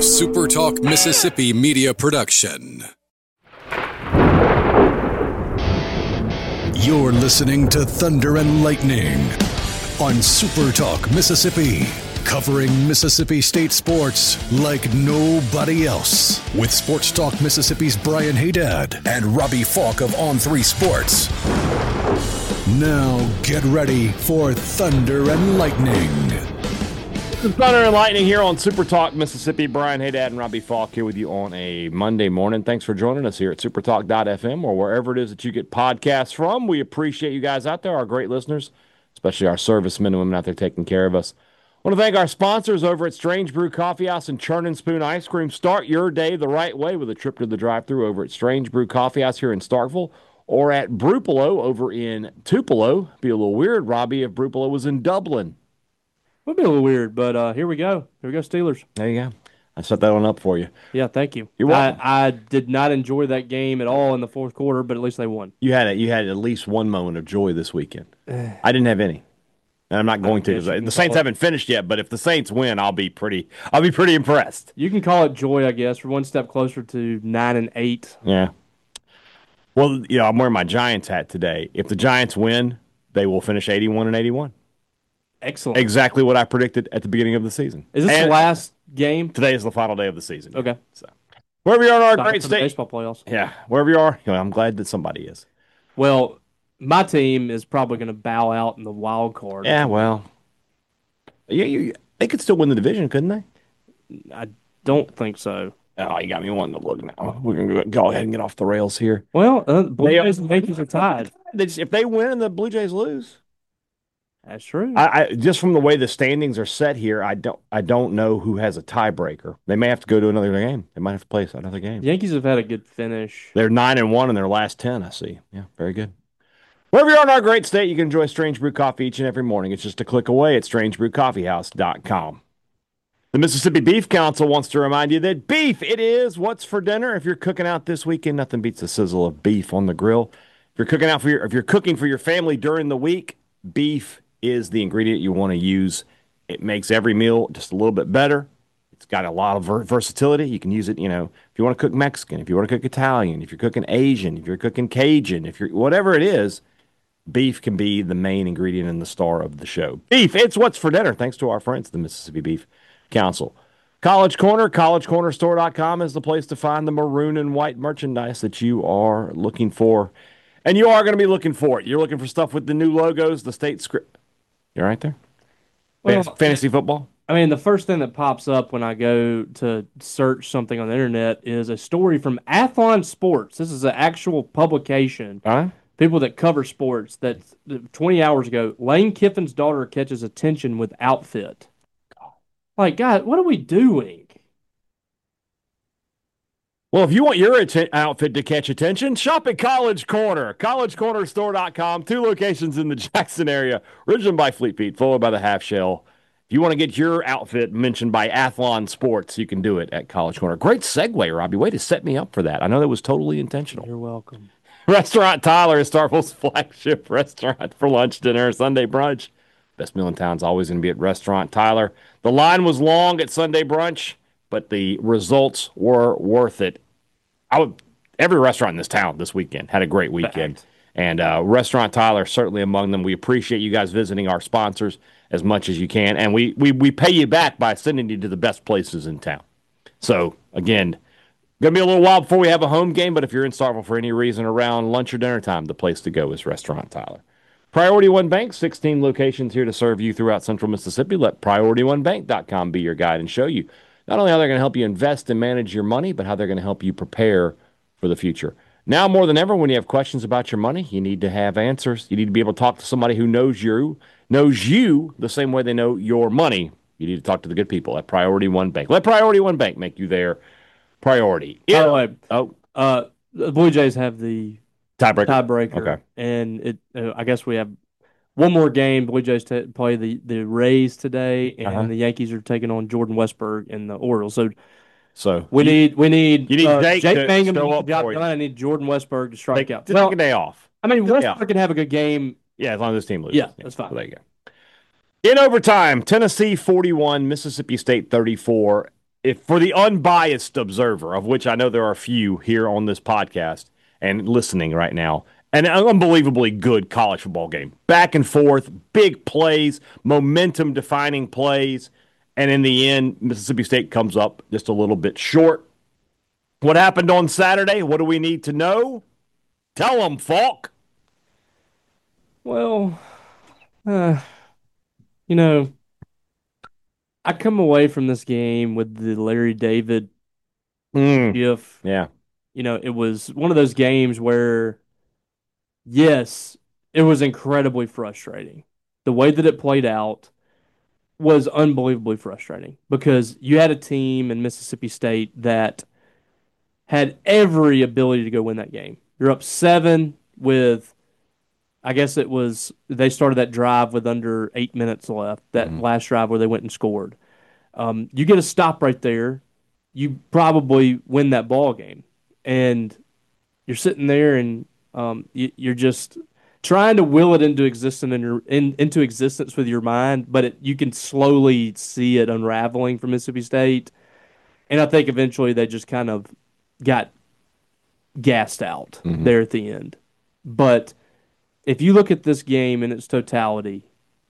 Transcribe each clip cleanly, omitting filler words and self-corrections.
a Super Talk Mississippi media production. You're listening to Thunder and Lightning on Super Talk Mississippi, covering Mississippi State sports like nobody else. With Sports Talk Mississippi's Brian Haydad and Robbie Falk of On3 Sports. Now get ready for Thunder and Lightning. Thunder and Lightning here on Super Talk Mississippi. Brian Haydad and Robbie Falk here with you on a Monday morning. Thanks for joining us here at supertalk.fm or wherever it is that you get podcasts from. We appreciate you guys out there, our great listeners, especially our servicemen and women out there taking care of us. I want to thank our sponsors over at Strange Brew Coffee House and Churn and Spoon Ice Cream. Start your day the right way with a trip to the drive-thru over at Strange Brew Coffee House here in Starkville or at Brupolo over in Tupelo. Be a little weird, Robbie, if Brupolo was in Dublin. Would be a little weird, but here we go. Here we go, Steelers. There you go. I set that one up for you. Yeah, thank you. You're welcome. I did not enjoy that game at all in the fourth quarter, but at least they won. You had at least one moment of joy this weekend. I didn't have any, and I'm not going to. The Saints haven't finished yet, but if the Saints win, I'll be pretty impressed. You can call it joy, I guess. We're one step closer to 9-8. Yeah. Well, I'm wearing my Giants hat today. If the Giants win, they will finish 81-81. Excellent. Exactly what I predicted at the beginning of the season. Is this the last game? Today is the final day of the season. Okay. So, wherever you are in our great state. Baseball playoffs. Yeah, wherever you are, I'm glad that somebody is. Well, my team is probably going to bow out in the wild card. Yeah, well. Yeah, they could still win the division, couldn't they? I don't think so. Oh, you got me wanting to look now. We're going to go ahead and get off the rails here. Well, Blue Jays and Yankees are tied. If they win and the Blue Jays lose. That's true. I just from the way the standings are set here, I don't know who has a tiebreaker. They may have to go to another game. They might have to play another game. The Yankees have had a good finish. They're 9-1 in their last 10, I see. Yeah, very good. Wherever you are in our great state, you can enjoy Strange Brew Coffee each and every morning. It's just a click away at strangebrewcoffeehouse.com. The Mississippi Beef Council wants to remind you that beef, it is what's for dinner. If you're cooking out this weekend, nothing beats the sizzle of beef on the grill. If you're cooking for your family during the week, beef is the ingredient you want to use. It makes every meal just a little bit better. It's got a lot of versatility. You can use it, if you want to cook Mexican, if you want to cook Italian, if you're cooking Asian, if you're cooking Cajun, whatever it is, beef can be the main ingredient and the star of the show. Beef, it's what's for dinner, thanks to our friends, the Mississippi Beef Council. College Corner, collegecornerstore.com is the place to find the maroon and white merchandise that you are looking for. And you are going to be looking for it. You're looking for stuff with the new logos, the state script. You right there? Well, fantasy football? I mean, the first thing that pops up when I go to search something on the internet is a story from Athlon Sports. This is an actual publication. People that cover sports. That 20 hours ago, Lane Kiffin's daughter catches attention with outfit. Like, God, what are we doing? Well, if you want your outfit to catch attention, shop at College Corner. collegecornerstore.com. 2 locations in the Jackson area. Originally by Fleet Feet, followed by the Half Shell. If you want to get your outfit mentioned by Athlon Sports, you can do it at College Corner. Great segue, Robbie. Way to set me up for that. I know that was totally intentional. You're welcome. Restaurant Tyler is Starkville's flagship restaurant for lunch, dinner, Sunday brunch. Best meal in town is always going to be at Restaurant Tyler. The line was long at Sunday brunch, but the results were worth it. Every restaurant in this town this weekend had a great weekend. Fact. And Restaurant Tyler, certainly among them. We appreciate you guys visiting our sponsors as much as you can. And we pay you back by sending you to the best places in town. So, again, going to be a little while before we have a home game, but if you're in Starkville for any reason around lunch or dinner time, the place to go is Restaurant Tyler. Priority One Bank, 16 locations here to serve you throughout Central Mississippi. Let PriorityOneBank.com be your guide and show you not only how they're going to help you invest and manage your money, but how they're going to help you prepare for the future. Now more than ever, when you have questions about your money, you need to have answers. You need to be able to talk to somebody who knows you the same way they know your money. You need to talk to the good people at Priority One Bank. Let Priority One Bank make you their priority. The Blue Jays have the tiebreaker. Okay. And I guess we have one more game. Blue Jays play the Rays today, and the Yankees are taking on Jordan Westburg and the Orioles. So we need Jake Mangum to get the job done. I need Jordan Westburg to strike out. Take a day off. I mean, Westburg can have a good game. Yeah, as long as this team loses. Yeah, that's fine. So there you go. In overtime, Tennessee 41, Mississippi State 34. if for the unbiased observer, of which I know there are a few here on this podcast and listening right now, an unbelievably good college football game. Back and forth, big plays, momentum defining plays. And in the end, Mississippi State comes up just a little bit short. What happened on Saturday? What do we need to know? Tell them, Falk. Well, uh, you know, I come away from this game with the Larry David gif. Yeah. It was one of those games where, yes, it was incredibly frustrating. The way that it played out was unbelievably frustrating because you had a team in Mississippi State that had every ability to go win that game. You're up 7 with, I guess it was, they started that drive with under 8 minutes left, that last drive where they went and scored. You get a stop right there, you probably win that ball game. And you're sitting there and you're just trying to will it into existence into existence with your mind, but you can slowly see it unraveling for Mississippi State. And I think eventually they just kind of got gassed out there at the end. But if you look at this game in its totality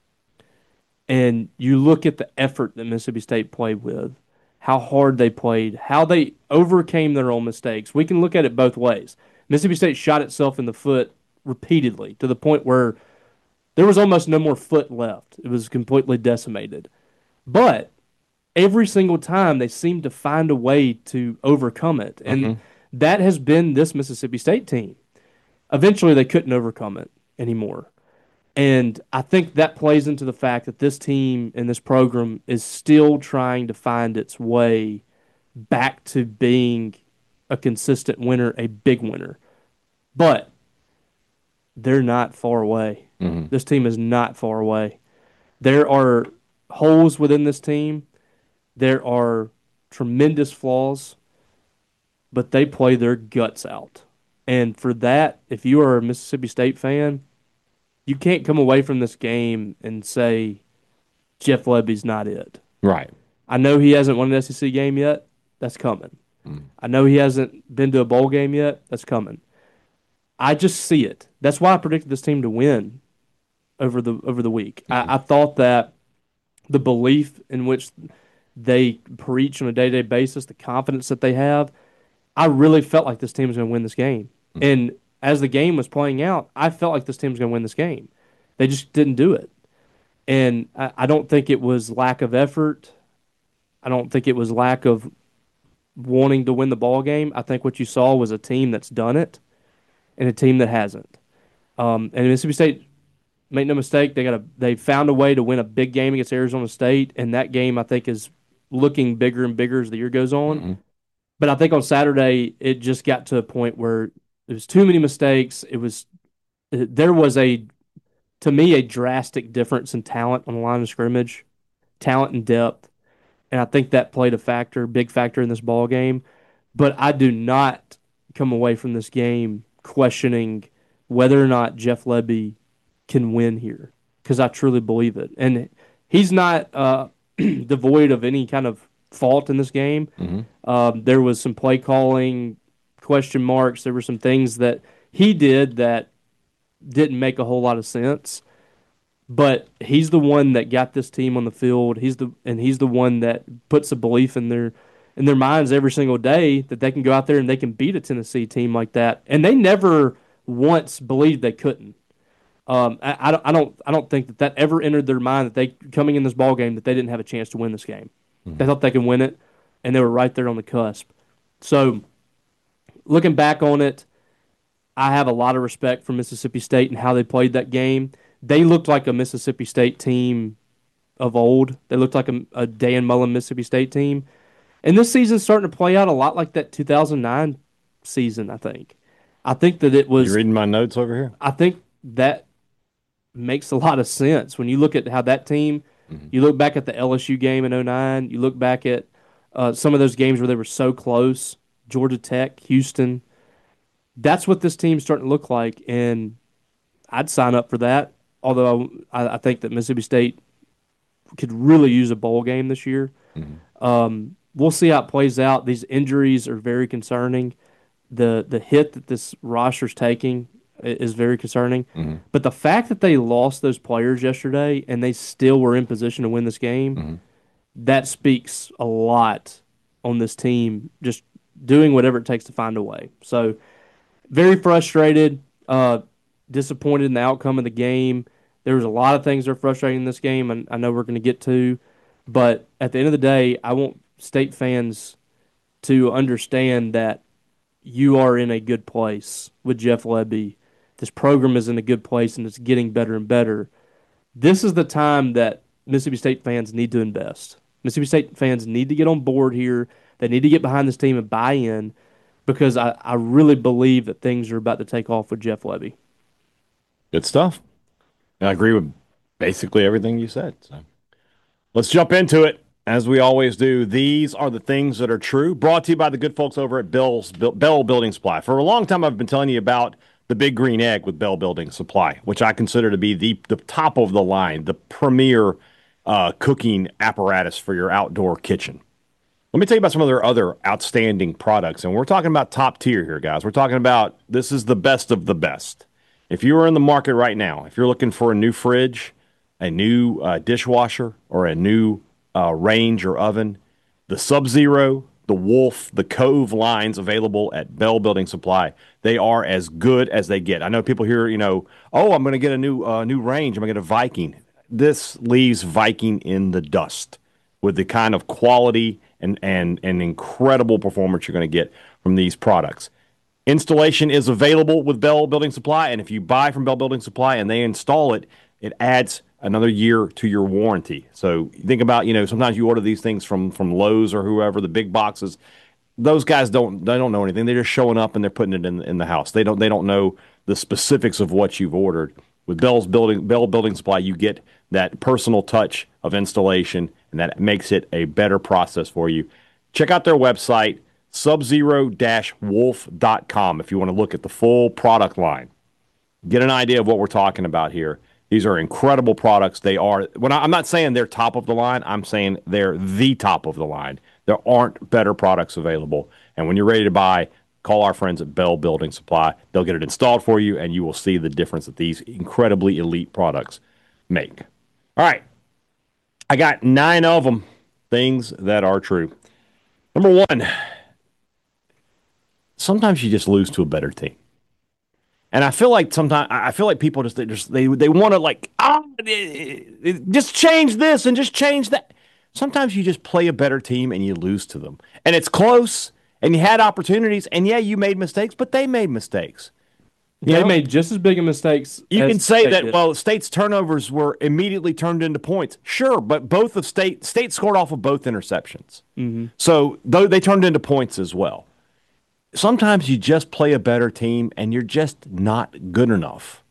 and you look at the effort that Mississippi State played with, how hard they played, how they overcame their own mistakes, we can look at it both ways. Mississippi State shot itself in the foot repeatedly to the point where there was almost no more foot left. It was completely decimated. But every single time they seemed to find a way to overcome it. And that has been this Mississippi State team. Eventually they couldn't overcome it anymore. And I think that plays into the fact that this team and this program is still trying to find its way back to being a consistent winner, a big winner. But they're not far away. This team is not far away. There are holes within this team. There are tremendous flaws, but they play their guts out. And for that, if you are a Mississippi State fan, you can't come away from this game and say Jeff Lebby's not it. Right. I know he hasn't won an SEC game yet. That's coming. I know he hasn't been to a bowl game yet. That's coming. I just see it. That's why I predicted this team to win over the week. I thought that the belief in which they preach on a day-to-day basis, the confidence that they have, I really felt like this team was going to win this game. And as the game was playing out, I felt like this team was going to win this game. They just didn't do it. And I don't think it was lack of effort. I don't think it was lack of wanting to win the ball game. I think what you saw was a team that's done it and a team that hasn't. And Mississippi State, make no mistake, they found a way to win a big game against Arizona State, and that game I think is looking bigger and bigger as the year goes on. But I think on Saturday it just got to a point where there was too many mistakes. There was to me a drastic difference in talent on the line of scrimmage, talent and depth, and I think that played a big factor in this ball game. But I do not come away from this game questioning whether or not Jeff Lebby can win here, because I truly believe it. And he's not devoid of any kind of fault in this game. There was some play calling question marks. There were some things that he did that didn't make a whole lot of sense. But he's the one that got this team on the field. He's the one that puts a belief in their minds every single day that they can go out there and they can beat a Tennessee team like that. And they never once believed they couldn't. I don't think that ever entered their mind that they coming in this ball game that they didn't have a chance to win this game. They thought they could win it, and they were right there on the cusp. So, looking back on it, I have a lot of respect for Mississippi State and how they played that game. They looked like a Mississippi State team of old. They looked like a Dan Mullen Mississippi State team. And this season's starting to play out a lot like that 2009 season, I think. I think that it was... You reading my notes over here? I think that makes a lot of sense. When you look at how that team... You look back at the LSU game in 2009. You look back at some of those games where they were so close. Georgia Tech, Houston. That's what this team's starting to look like, and I'd sign up for that. Although I think that Mississippi State could really use a bowl game this year. we'll see how it plays out. These injuries are very concerning. The hit that this roster's taking is very concerning. Mm-hmm. But the fact that they lost those players yesterday and they still were in position to win this game, Mm-hmm. that speaks a lot on this team just doing whatever it takes to find a way. So very frustrated, disappointed in the outcome of the game. There was a lot of things that are frustrating in this game, and I know we're going to get to. But at the end of the day, I want State fans to understand that you are in a good place with Jeff Lebby. This program is in a good place, and it's getting better and better. This is the time that Mississippi State fans need to invest. Mississippi State fans need to get on board here. They need to get behind this team and buy in because I really believe that things are about to take off with Jeff Lebby. Good stuff. And I agree with basically everything you said. So let's jump into it. As we always do, these are the things that are true. Brought to you by the good folks over at Bell Building Supply. For a long time, I've been telling you about the Big Green Egg with Bell Building Supply, which I consider to be the top of the line, the premier cooking apparatus for your outdoor kitchen. Let me tell you about some of their other outstanding products. And we're talking about top tier here, guys. We're talking about this is the best of the best. If you are in the market right now, if you're looking for a new fridge, a new dishwasher, or a new range or oven, the Sub-Zero, the Wolf, the Cove lines available at Bell Building Supply, they are as good as they get. I know people hear, oh, I'm going to get a new range. I'm going to get a Viking. This leaves Viking in the dust with the kind of quality and incredible performance you're going to get from these products. Installation is available with Bell Building Supply, and if you buy from Bell Building Supply and they install it, it adds another year to your warranty. So think about, sometimes you order these things from Lowe's or whoever, the big boxes. Those guys don't know anything. They're just showing up and they're putting it in the house. They don't know the specifics of what you've ordered. With Bell Building Supply, you get that personal touch of installation, and that makes it a better process for you. Check out their website, subzero-wolf.com, if you want to look at the full product line. Get an idea of what we're talking about here. These are incredible products. They are. I'm not saying they're top of the line. I'm saying they're the top of the line. There aren't better products available. And when you're ready to buy, call our friends at Bell Building Supply. They'll get it installed for you, and you will see the difference that these incredibly elite products make. All right. I got 9 of them, things that are true. Number 1, sometimes you just lose to a better team. And I feel like people just they want to just change this and just change that. Sometimes you just play a better team and you lose to them. And it's close and you had opportunities and yeah, you made mistakes, but they made mistakes. They made just as big of mistakes. You can say that, well, State's turnovers were immediately turned into points. Sure, but both of State scored off of both interceptions. Mm-hmm. So they turned into points as well. Sometimes you just play a better team and you're just not good enough.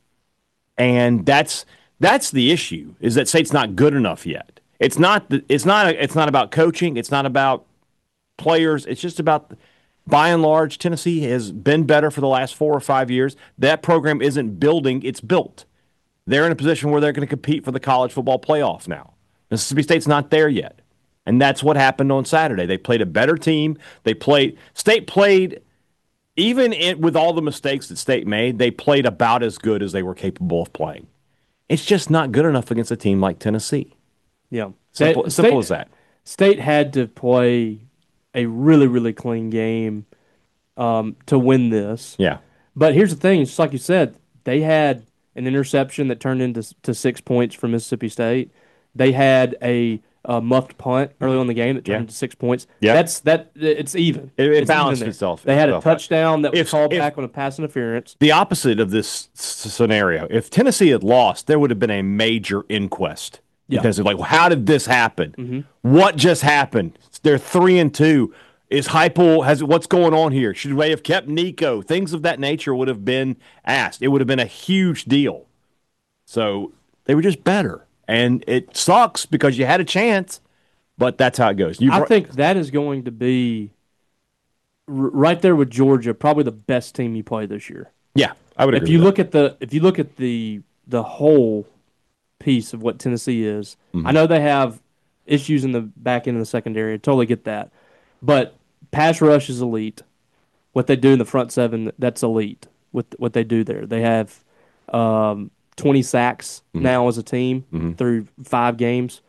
And that's the issue, is that State's not good enough yet. It's not about coaching, it's not about players, it's just about, by and large, Tennessee has been better for the last 4 or 5 years. That program isn't building, it's built. They're in a position where they're going to compete for the college football playoff now. Mississippi State's not there yet. And that's what happened on Saturday. They played a better team. State played, even with all the mistakes that State made, they played about as good as they were capable of playing. It's just not good enough against a team like Tennessee. Yeah. Simple as that. State had to play a really, really clean game to win this. Yeah. But here's the thing, just like you said, they had an interception that turned into 6 points for Mississippi State. They had a muffed punt early on in the game that turned into 6 points. Yeah. It's even. It balanced itself. They had a touchdown that was called back on a pass interference. The opposite of this scenario, if Tennessee had lost, there would have been a major inquest. Because they're like, well, how did this happen? Mm-hmm. What just happened? They're 3-2. Is Heupel what's going on here? Should they have kept Nico? Things of that nature would have been asked. It would have been a huge deal. So they were just better. And it sucks because you had a chance, but that's how it goes. I think that is going to be right there with Georgia, probably the best team you play this year. Yeah, I would agree. If you look at the whole piece of what Tennessee is, I know they have issues in the back end of the secondary. I totally get that. But pass rush is elite. What they do in the front seven, that's elite. With what they do there, they have 20 sacks now as a team through 5 games.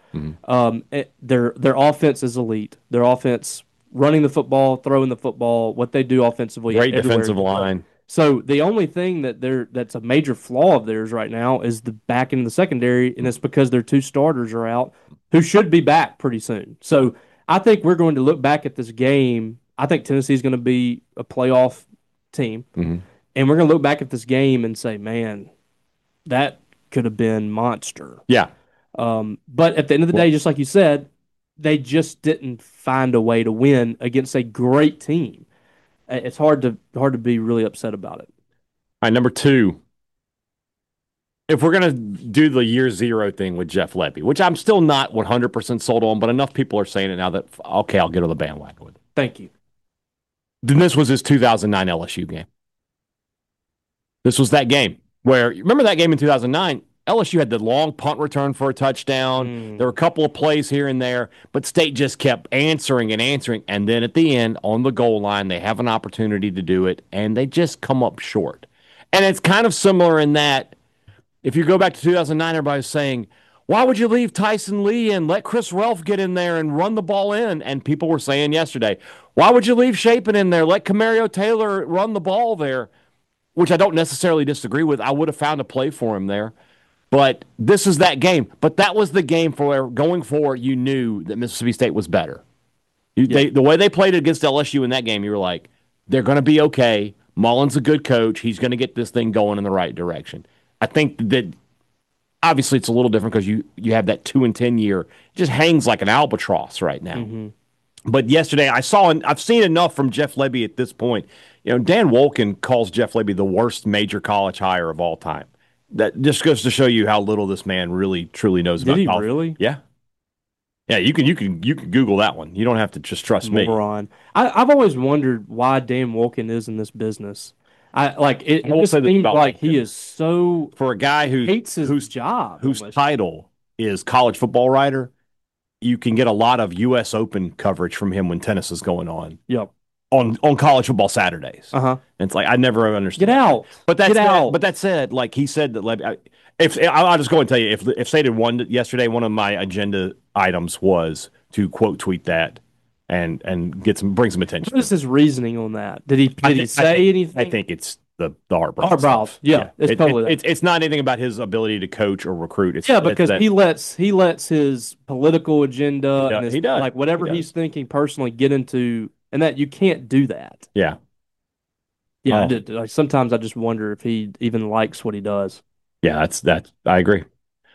Their offense is elite. Their offense, running the football, throwing the football, what they do offensively, Great defensive line. So the only thing that's a major flaw of theirs right now is the back in the secondary, and it's because their 2 starters are out, who should be back pretty soon. So I think we're going to look back at this game. I think Tennessee is going to be a playoff team, and we're going to look back at this game and say, man, that could have been monster. Yeah. But at the end of the day, just like you said, they just didn't find a way to win against a great team. It's hard to be really upset about it. All right, number 2. If we're going to do the year 0 thing with Jeff Lebby, which I'm still not 100% sold on, but enough people are saying it now that, okay, I'll get on the bandwagon with it. Thank you. Then this was his 2009 LSU game. This was that game where, remember that game in 2009? LSU had the long punt return for a touchdown. There were a couple of plays here and there, but State just kept answering. And then at the end, on the goal line, they have an opportunity to do it, and they just come up short. And it's kind of similar in that, if you go back to 2009, everybody's saying, why would you leave Tyson Lee and let Chris Relf get in there and run the ball in? And people were saying yesterday, why would you leave Shapen in there? Let Camario Taylor run the ball there, which I don't necessarily disagree with. I would have found a play for him there. But this is that game. But that was the game for where, going forward, you knew that Mississippi State was better. The way they played against LSU in that game, you were like, they're going to be okay. Mullen's a good coach. He's going to get this thing going in the right direction. I think that obviously it's a little different because you have that 2-10 year. It just hangs like an albatross right now. But yesterday I've seen enough from Jeff Lebby at this point. Dan Wolken calls Jeff Lebby the worst major college hire of all time. That just goes to show you how little this man really truly knows about college. Did he really? Yeah. Yeah, you can Google that one. You don't have to just trust me. I've always wondered why Dan Wolken is in this business. It just seems like he is so, for a guy who hates his job, whose title is college football writer. You can get a lot of U.S. Open coverage from him when tennis is going on. Yep. On college football Saturdays. And it's like, I never understood. Get out. But that said, like he said that I'll just go and tell you, if State had won yesterday, one of my agenda items was to quote tweet that and bring some attention. What is his reasoning on that? Did he say anything? I think it's the Art Briles. Art Briles, yeah. It's totally it's not anything about his ability to coach or recruit. Because he lets his political agenda and he does. Like whatever he's thinking personally get into, and that you can't do that. Yeah. Yeah, sometimes I just wonder if he even likes what he does. Yeah, that's I agree.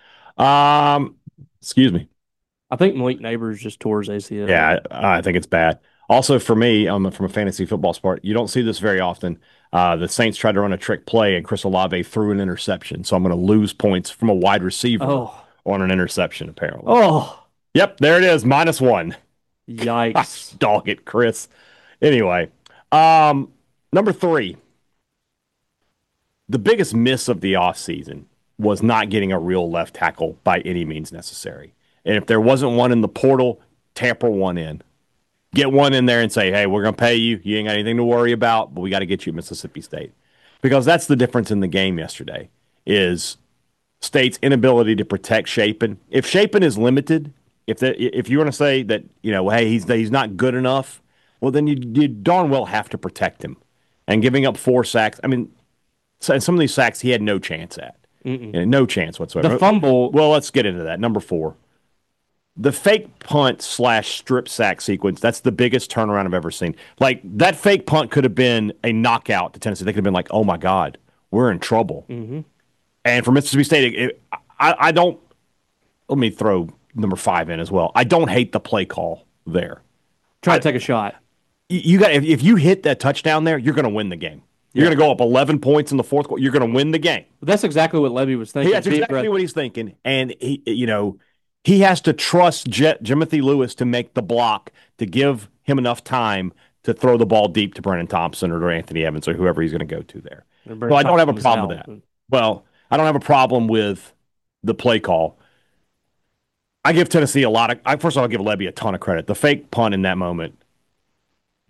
Excuse me. I think Malik Neighbors just tore his ACL. Yeah, I think it's bad. Also, for me, from a fantasy football sport, you don't see this very often. The Saints tried to run a trick play, and Chris Olave threw an interception. So I'm going to lose points from a wide receiver on an interception, apparently. Oh. Yep, there it is, -1. Yikes. Dog it, Chris. Anyway, number 3. The biggest miss of the offseason was not getting a real left tackle by any means necessary. And if there wasn't one in the portal, tamper one in. Get one in there and say, hey, we're going to pay you. You ain't got anything to worry about, but we got to get you at Mississippi State. Because that's the difference in the game yesterday, is State's inability to protect Shapen. If Shapen is limited, if you want to say that, hey, he's not good enough, well, then you darn well have to protect him. And giving up 4 sacks, I mean, some of these sacks he had no chance at. No chance whatsoever. The fumble. Well, let's get into that. Number 4. The fake punt / strip sack sequence, that's the biggest turnaround I've ever seen. Like, that fake punt could have been a knockout to Tennessee. They could have been like, oh, my God, we're in trouble. And for Mississippi State, I don't – let me throw number 5 in as well. I don't hate the play call there. Try to take a shot. You got if you hit that touchdown there, you're going to win the game. You're going to go up 11 points in the fourth quarter. You're going to win the game. That's exactly what Lebby was thinking. That's exactly what he's thinking. And he has to trust Jimothy Lewis to make the block, to give him enough time to throw the ball deep to Brennan Thompson or to Anthony Evans or whoever he's going to go to there. So I don't have a problem with that. Well, I don't have a problem with the play call. I give Tennessee a lot of – first of all, I'll give Lebby a ton of credit. The fake punt in that moment,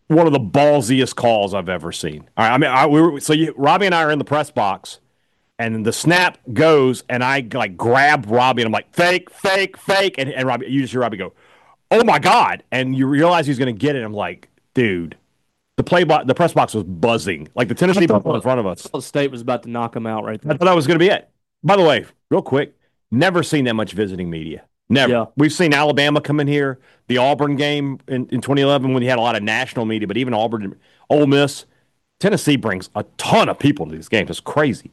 one of the ballsiest calls I've ever seen. All right, I mean, Robbie and I are in the press box, and the snap goes, and I like grab Robbie, and I'm like, fake, fake, fake, and Robbie, you just hear Robbie go, oh my God, and you realize he's going to get it. I'm like, dude, the press box was buzzing, like the Tennessee ball in front of us. State was about to knock him out right there. I thought that was going to be it. By the way, real quick, never seen that much visiting media. Never. Yeah. We've seen Alabama come in here, the Auburn game in 2011 when he had a lot of national media, but even Auburn, Ole Miss, Tennessee brings a ton of people to these games. It's crazy.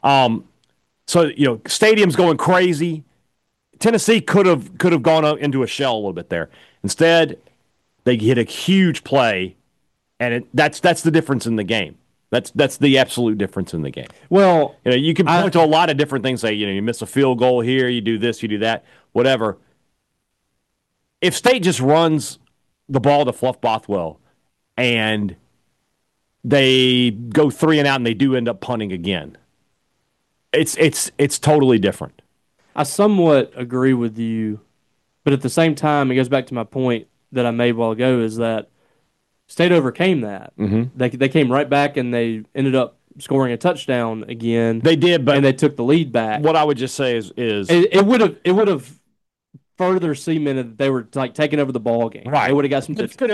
So stadium's going crazy. Tennessee could have gone into a shell a little bit there. Instead, they hit a huge play, and that's the difference in the game. That's the absolute difference in the game. Well, you can point to a lot of different things. Say, you miss a field goal here, you do this, you do that, whatever. If State just runs the ball to Fluff Bothwell and they go 3 and out and they do end up punting again, it's totally different. I somewhat agree with you, but at the same time, it goes back to my point that I made a while ago is that State overcame that. Mm-hmm. They came right back and they ended up scoring a touchdown again. They did, but and they took the lead back. What I would just say is it would have further cemented that they were like taking over the ball game. Right, they would have got some.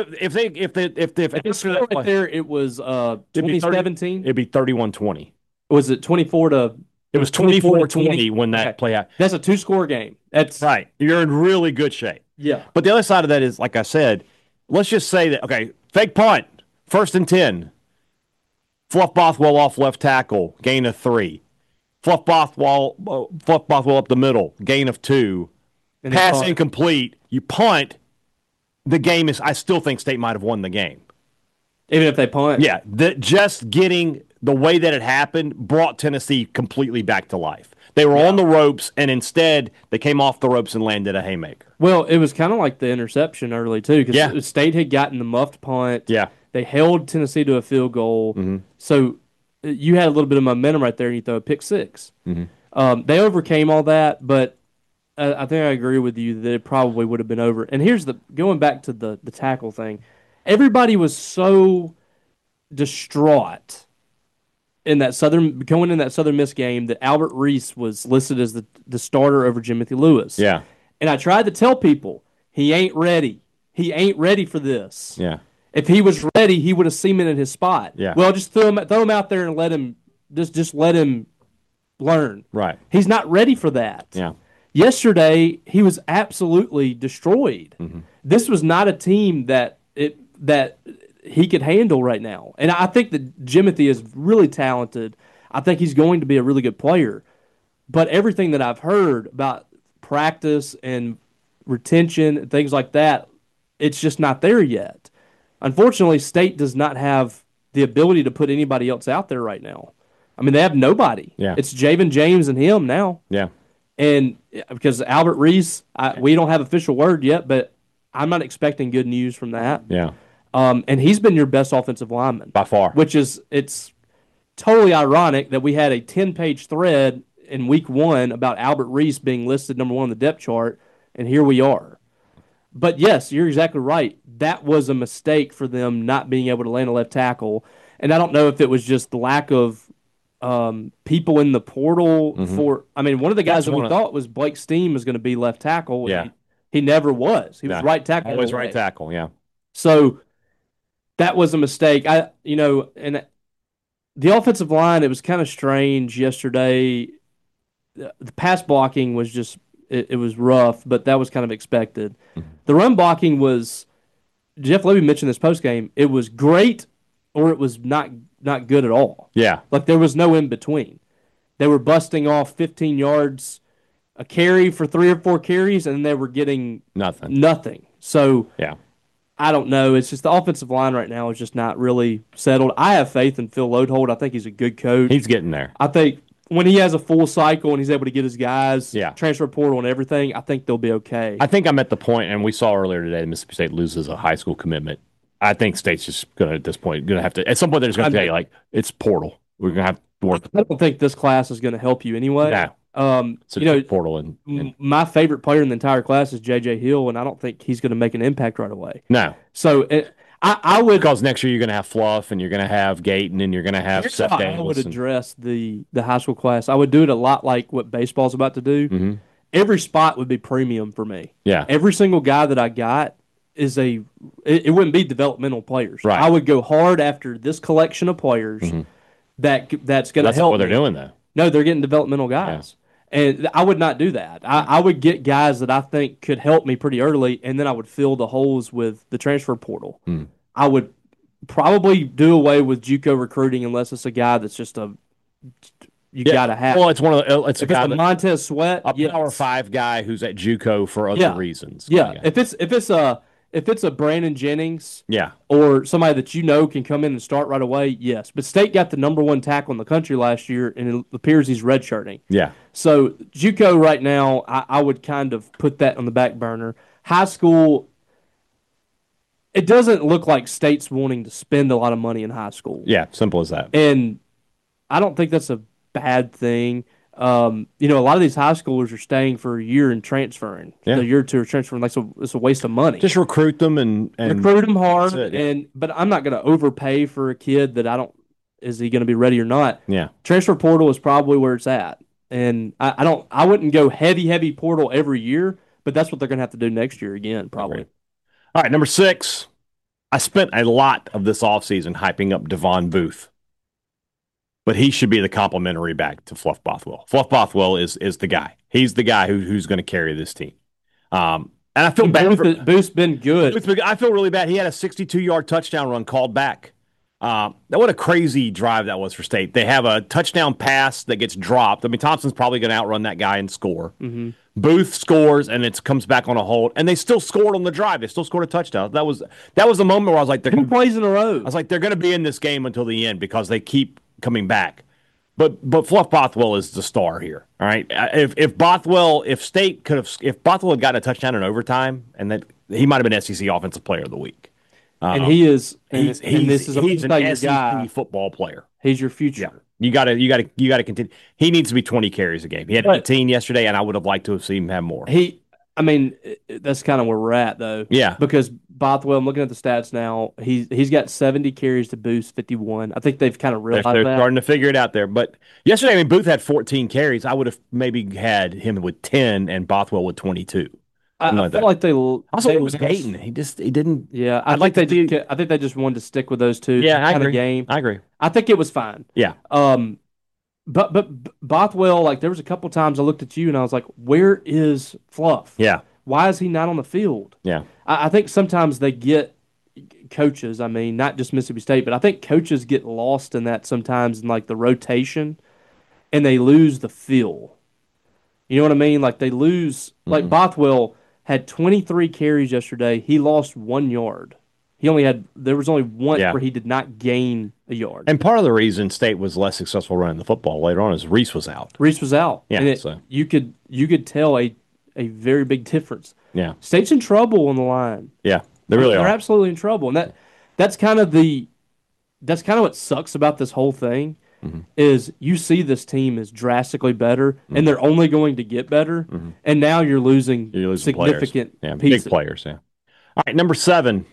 Right there, it was 2017. It'd be 31-20. Was it 24 to? It was 24-20 when that play out. That's a 2-score game. That's right. You're in really good shape. Yeah. But the other side of that is, like I said, let's just say that, okay, fake punt, 1st and 10. Fluff Bothwell off left tackle, gain of 3. Fluff Bothwell up the middle, gain of 2. Pass incomplete. You punt. The game is, I still think State might have won the game. Even if they punt? Yeah. Just getting the way that it happened brought Tennessee completely back to life. They were on the ropes, and instead they came off the ropes and landed a haymaker. Well, it was kind of like the interception early, too, because State had gotten the muffed punt. Yeah. They held Tennessee to a field goal. Mm-hmm. So you had a little bit of momentum right there, and you throw a pick 6. Mm-hmm. They overcame all that, but I think I agree with you that it probably would have been over. And here's going back to the tackle thing. Everybody was so distraught in that Southern Miss game that Albert Reese was listed as the starter over Jimothy Lewis. Yeah. And I tried to tell people, he ain't ready. He ain't ready for this. Yeah. If he was ready, he would have cemented his spot. Yeah. Well, just throw him out there and let him learn. Right. He's not ready for that. Yeah. Yesterday, he was absolutely destroyed. Mm-hmm. This was not a team that he could handle right now. And I think that Jimothy is really talented. I think he's going to be a really good player. But everything that I've heard about practice and retention and things like that, it's just not there yet. Unfortunately, State does not have the ability to put anybody else out there right now. I mean, they have nobody. Yeah. It's Javen James and him now. Yeah. And because Albert Reese, we don't have official word yet, but I'm not expecting good news from that. Yeah. And he's been your best offensive lineman. By far. It's totally ironic that we had a 10-page thread in week 1 about Albert Reese being listed number 1 on the depth chart, and here we are. But yes, you're exactly right. That was a mistake for them not being able to land a left tackle. And I don't know if it was just the lack of people in the portal for. I mean, one of the guys that we thought was Blake Steen was going to be left tackle. Yeah. He never was. He was right tackle. Always right tackle, yeah. So that was a mistake. And the offensive line, it was kind of strange yesterday. The pass blocking was just it was rough, but that was kind of expected. Mm-hmm. The run blocking was, Jeff Levy mentioned this post game, it was great or it was not good at all. Yeah. Like there was no in between. They were busting off 15 yards a carry for 3 or 4 carries, and they were getting nothing. So yeah. I don't know. It's just the offensive line right now is just not really settled. I have faith in Phil Lodeholt. I think he's a good coach. He's getting there. I think when he has a full cycle and he's able to get his guys, yeah. transfer portal and everything, I think they'll be okay. I think I'm at the point, and we saw earlier today that Mississippi State loses a high school commitment. I think State's just going to, at this point, going to have to, at some point, they're just going to tell you, like, it's portal. We're going to have to work. I don't think this class is going to help you anyway. No. Portal and my favorite player in the entire class is J.J. Hill, and I don't think he's going to make an impact right away. No. So I would, because next year you're going to have Fluff and you're going to have Gayton and you're going to have here's Seth how I Daniels. would address the high school class. I would do it a lot like what baseball's about to do. Mm-hmm. Every spot would be premium for me. Yeah. Every single guy that I got is it wouldn't be developmental players. Right. I would go hard after this collection of players that's going to help. That's not what they're doing, though. No, they're getting developmental guys. Yeah. And I would not do that. I would get guys that I think could help me pretty early, and then I would fill the holes with the transfer portal. I would probably do away with JUCO recruiting unless it's a guy that's just got to have. Well, it's one of the, it's if a guy it's a Montez Sweat, a Power 5 guy who's at JUCO for other reasons. Yeah, if it's a Brandon Jennings, yeah, or somebody that can come in and start right away, yes. But State got the number 1 tackle in the country last year, and it appears he's redshirting. Yeah. So JUCO right now, I would kind of put that on the back burner. High school, it doesn't look like State's wanting to spend a lot of money in high school. Yeah, simple as that. And I don't think that's a bad thing. A lot of these high schoolers are staying for a year and transferring. Yeah. A year or two are transferring. Like, so it's a waste of money. Just recruit them and recruit them hard. It, but I'm not going to overpay for a kid that I don't. Is he going to be ready or not? Yeah. Transfer portal is probably where it's at, and I wouldn't go heavy portal every year, but that's what they're going to have to do next year again, probably. Right. All right, number 6. I spent a lot of this offseason hyping up Devon Booth. But he should be the complimentary back to Fluff Bothwell. Fluff Bothwell is the guy. He's the guy who's going to carry this team. And I feel bad. Booth's been good. I feel really bad. He had a 62-yard touchdown run called back. What a crazy drive that was for State. They have a touchdown pass that gets dropped. I mean, Thompson's probably going to outrun that guy and score. Mm-hmm. Booth scores, and it comes back on a hold. And they still scored on the drive. They still scored a touchdown. That was the moment where I was like, 2 plays in a row. I was like, they're going to be in this game until the end because they keep coming back. But Fluff Bothwell is the star here. All right. If Bothwell had gotten a touchdown in overtime, and that he might have been SEC Offensive Player of the Week. And he is. He's an SEC football player. He's your future. Yeah. You got to continue. He needs to be 20 carries a game. He had 18 yesterday, and I would have liked to have seen him have more. That's kind of where we're at, though. Yeah. Because Bothwell, I'm looking at the stats now, he's got 70 carries to Booth's 51. I think they've kind of realized they're starting to figure it out there. But yesterday, Booth had 14 carries. I would have maybe had him with 10 and Bothwell with 22. I feel like they also it was Gayton. He didn't. Yeah, I think they just wanted to stick with those two. Yeah, I agree. Game. I agree. I think it was fine. Yeah. But Bothwell, like, there was a couple times I looked at you and I was like, where is Fluff? Yeah. Why is he not on the field? Yeah. I think sometimes they get coaches, not just Mississippi State, but I think coaches get lost in that sometimes in, like, the rotation, and they lose the feel. You know what I mean? Like, they lose like Bothwell had 23 carries yesterday. He lost 1 yard. There was only one where he did not gain a yard. And part of the reason State was less successful running the football later on is Reese was out. Yeah. And you could tell a very big difference. Yeah. State's in trouble on the line. Yeah. They really are. They're absolutely in trouble. And that's kind of what sucks about this whole thing. Mm-hmm. Is you see this team is drastically better, and they're only going to get better, and now you're losing significant pieces. Big players. Yeah. All right, number 7.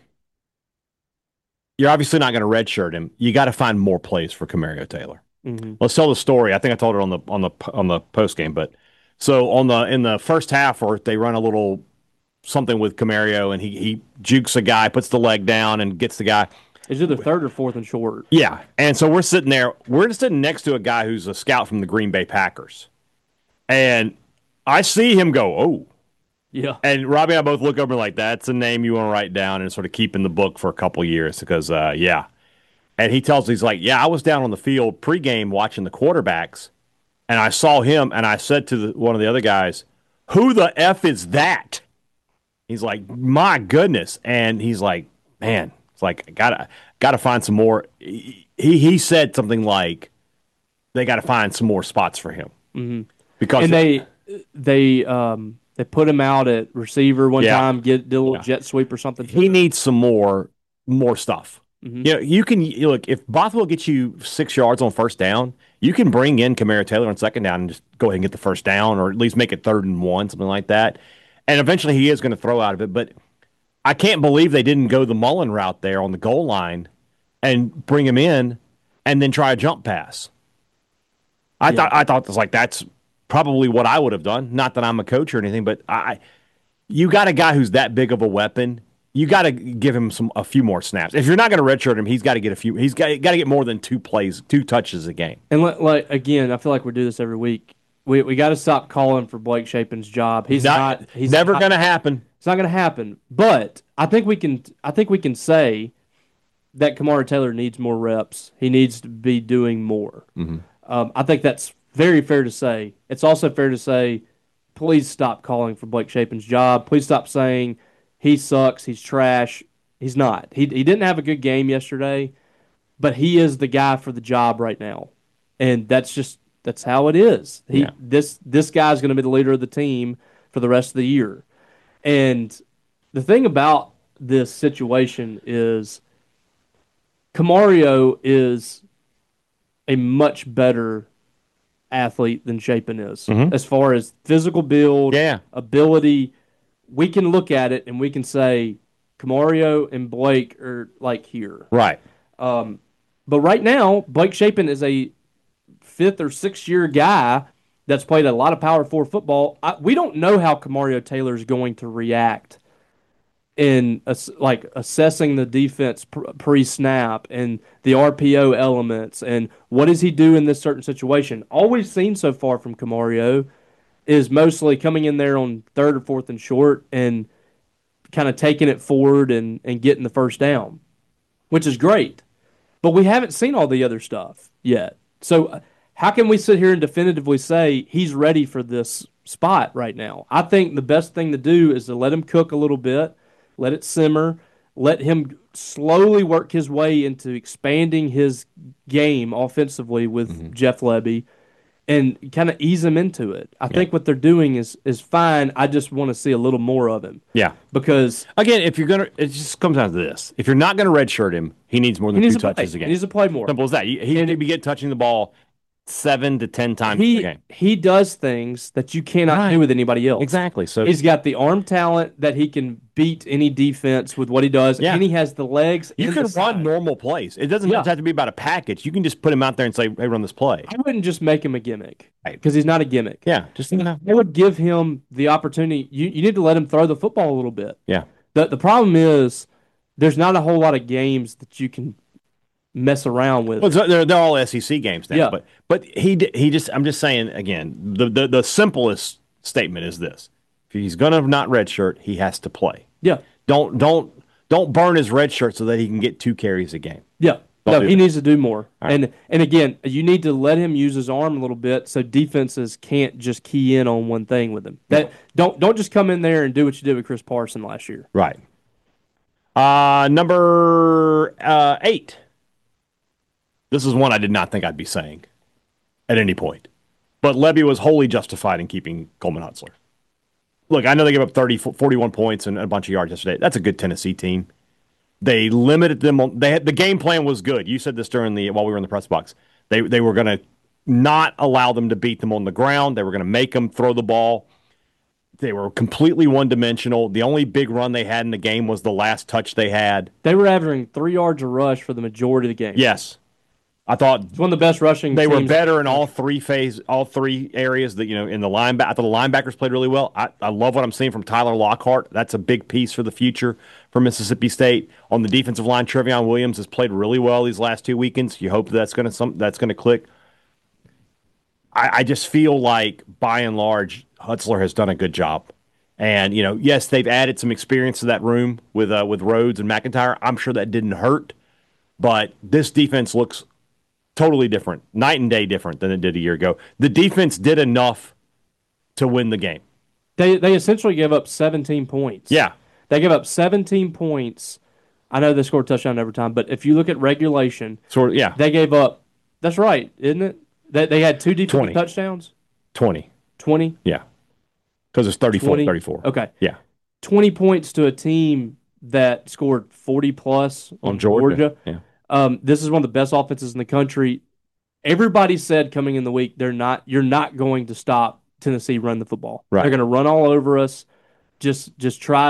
You're obviously not going to redshirt him. You got to find more plays for Camario Taylor. Mm-hmm. Let's tell the story. I think I told it on the post game, but so in the first half, or they run a little something with Camario, and he jukes a guy, puts the leg down, and gets the guy. It's either 3rd or 4th and short. Yeah, and so we're sitting there. We're sitting next to a guy who's a scout from the Green Bay Packers, and I see him go, oh. Yeah. And Robbie and I both look over like, that's a name you want to write down and sort of keep in the book for a couple years because, yeah. And he tells me, he's like, yeah, I was down on the field pregame watching the quarterbacks, and I saw him, and I said to one of the other guys, who the F is that? He's like, my goodness. And he's like, man. Like, gotta find some more. He said something like they got to find some more spots for him because they put him out at receiver one time, did a little jet sweep or something. He needs some more stuff. Mm-hmm. You can look if Bothwell gets you 6 yards on first down, you can bring in Camario Taylor on second down and just go ahead and get the first down, or at least make it 3rd and 1, something like that. And eventually he is going to throw out of it, but. I can't believe they didn't go the Mullen route there on the goal line and bring him in and then try a jump pass. I thought this like that's probably what I would have done. Not that I'm a coach or anything, but you got a guy who's that big of a weapon. You got to give him a few more snaps. If you're not going to redshirt him, he's got to get a few. He's got to get more than 2 touches a game. And like again, I feel like we do this every week. We got to stop calling for Blake Shapen's job. He's not. He's never going to happen. It's not going to happen. But I think we can say that Kamari Taylor needs more reps. He needs to be doing more. Mm-hmm. I think that's very fair to say. It's also fair to say, please stop calling for Blake Shapen's job. Please stop saying he sucks, he's trash. He's not. He didn't have a good game yesterday, but he is the guy for the job right now. And that's how it is. This guy's going to be the leader of the team for the rest of the year. And the thing about this situation is Camario is a much better athlete than Shapen is. Mm-hmm. As far as physical build, ability, we can look at it and we can say Camario and Blake are like here. Right. But right now, Blake Shapen is a 5th or 6th year guy that's played a lot of Power 4 football. We don't know how Camario Taylor is going to react in assessing the defense pre-snap and the RPO elements and what does he do in this certain situation. All we've seen so far from Camario is mostly coming in there on 3rd or 4th and short and kind of taking it forward and getting the first down, which is great. But we haven't seen all the other stuff yet. So how can we sit here and definitively say he's ready for this spot right now? I think the best thing to do is to let him cook a little bit, let it simmer, let him slowly work his way into expanding his game offensively with Jeff Lebby and kind of ease him into it. I think what they're doing is fine. I just want to see a little more of him. Yeah. Because again, if you're going to, it just comes down to this. If you're not going to redshirt him, he needs more than 2 touches a game. He needs to play more. Simple as that. He needs to be touching the ball 7 to 10 times a game. He does things that you cannot do with anybody else. Exactly. So he's got the arm talent that he can beat any defense with what he does, and he has the legs. You can run normal plays. It doesn't have to be about a package. You can just put him out there and say, "Hey, run this play." I wouldn't just make him a gimmick because he's not a gimmick. Yeah, just I would give him the opportunity. You need to let him throw the football a little bit. Yeah. The problem is there's not a whole lot of games that you can mess around with. Well, they're all SEC games now. Yeah. But he just I'm just saying again, the simplest statement is this. If he's gonna not redshirt, he has to play. Yeah. Don't burn his red shirt so that he can get 2 carries a game. Yeah. He needs to do more. Right. And again, you need to let him use his arm a little bit so defenses can't just key in on one thing with him. Don't just come in there and do what you did with Chris Parson last year. Right. Number 8. This is one I did not think I'd be saying at any point. But Lebby was wholly justified in keeping Coleman Hutzler. Look, I know they gave up 41 points and a bunch of yards yesterday. That's a good Tennessee team. They limited them. The game plan was good. You said this while we were in the press box. They were going to not allow them to beat them on the ground. They were going to make them throw the ball. They were completely one-dimensional. The only big run they had in the game was the last touch they had. They were averaging 3 yards a rush for the majority of the game. Yes. I thought it's one of the best rushing. They were better in all three areas. That in the linebacker, I thought the linebackers played really well. I love what I'm seeing from Tyler Lockhart. That's a big piece for the future for Mississippi State. On the defensive line, Trevion Williams has played really well these last 2 weekends. You hope that's going to click. I just feel like by and large, Hutzler has done a good job. And yes, they've added some experience to that room with Rhodes and McIntyre. I'm sure that didn't hurt, but this defense looks totally different, night and day different than it did a year ago. The defense did enough to win the game. They essentially gave up 17 points. Yeah. They gave up 17 points. I know they scored a touchdown every time, but if you look at regulation, they gave up, that's right, isn't it? They had 2 defensive touchdowns? 20. 20? Yeah. Because it's 34. Okay. Yeah. 20 points to a team that scored 40-plus on Georgia. Yeah. This is one of the best offenses in the country. Everybody said coming in the week, you're not going to stop Tennessee run the football. Right. They're going to run all over us. Just try to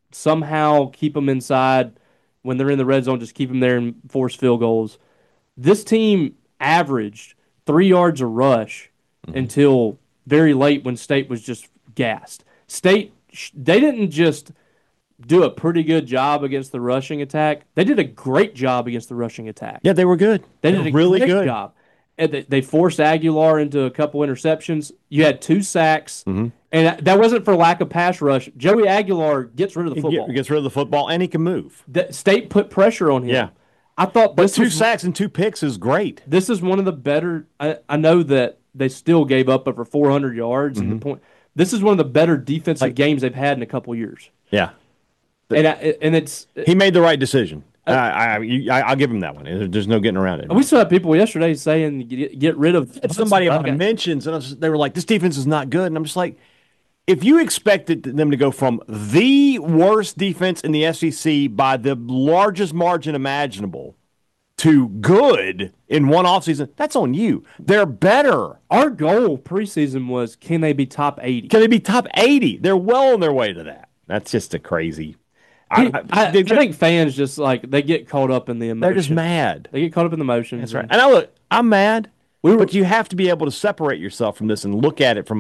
somehow keep them inside when they're in the red zone, just keep them there and force field goals. This team averaged 3 yards a rush until very late when State was just gassed. State, they didn't just do a pretty good job against the rushing attack. They did a great job against the rushing attack. Yeah, they were good. They did a really great good job. And they forced Aguilar into a couple interceptions. You had 2 sacks, and that wasn't for lack of pass rush. Joey Aguilar gets rid of the football. He gets rid of the football, and he can move. State put pressure on him. Yeah. I thought but 2 sacks and 2 picks is great. This is one of the better. I know that they still gave up over 400 yards. And the point. This is one of the better defensive games they've had in a couple years. Yeah. And it's he made the right decision. I'll give him that one. There's no getting around it. We saw people yesterday saying get rid of somebody about mentions, and they were like, "This defense is not good," and I'm just like, if you expected them to go from the worst defense in the SEC by the largest margin imaginable to good in one offseason, that's on you. They're better. Our goal preseason was, can they be top 80? Can they be top 80? They're well on their way to that. That's just a crazy. I think fans just they get caught up in the emotions. They're just mad. They get caught up in the emotions. That's right. And I'm mad. But you have to be able to separate yourself from this and look at it from